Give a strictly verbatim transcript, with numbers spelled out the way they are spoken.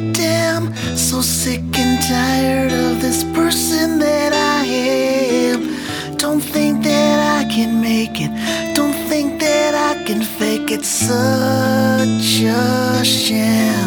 damn, so sick and tired of this person that I am. Don't think that I can make it, don't think that I can fake it. Such a sham.